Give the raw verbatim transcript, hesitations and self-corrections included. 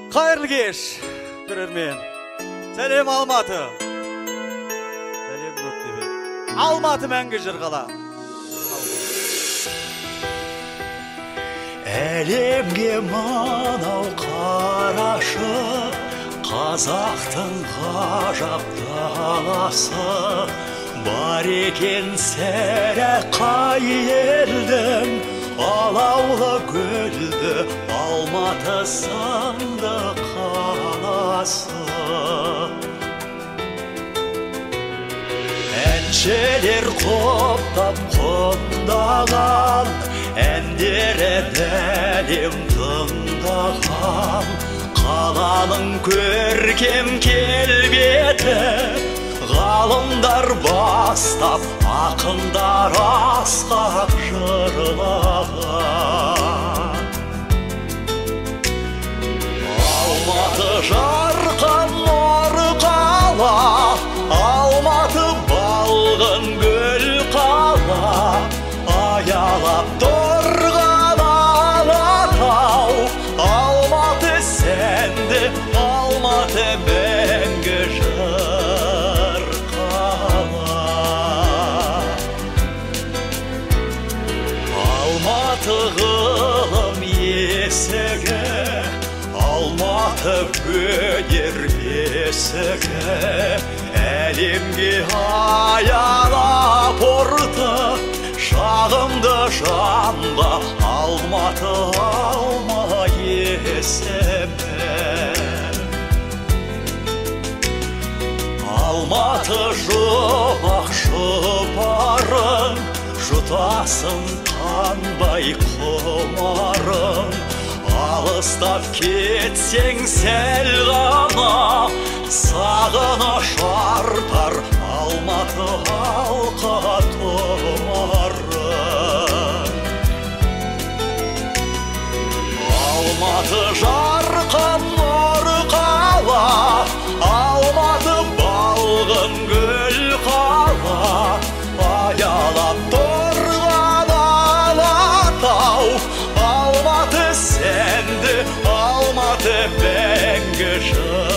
Hayırlı geç, görürmen. Selam Almatı. Selam Nurtepe. Almatı мәңгі жырғала. Әлемге мынау қарашы, қазақтың ғажап даласы. Бар екен сәрі қай елдің, алаулы гүлді Алматы сынды қаласы. Әншілер құптап құндаған, әндері әлем тыңдаған. Қаланың көркем келбеті, ғалымдар бастап, ақындар асқақ жырлаған. Алматы жарқын нұр қала, Алматы балғын гүл қала. Аялап тұрған Алатау, Алматы сәнді, Алматы мәңгі жыр қала. Алматы ғылым есігі, Алматы өнер бесігі. Әлемге аялап ұрды, шағымды жанға Алматы алма есімі. Алматы жұмақ жұпарын, жұтасың қанбай құмарын. Алыстап кетсең сәл ғана, сағыныш артар Алматы алқа тұмарын. Алматы жарқын нұр қала, Алматы балғын гүл қала. Аялап тұрған Алатау, Алматы сәнді, Алматы мәңгі жыр.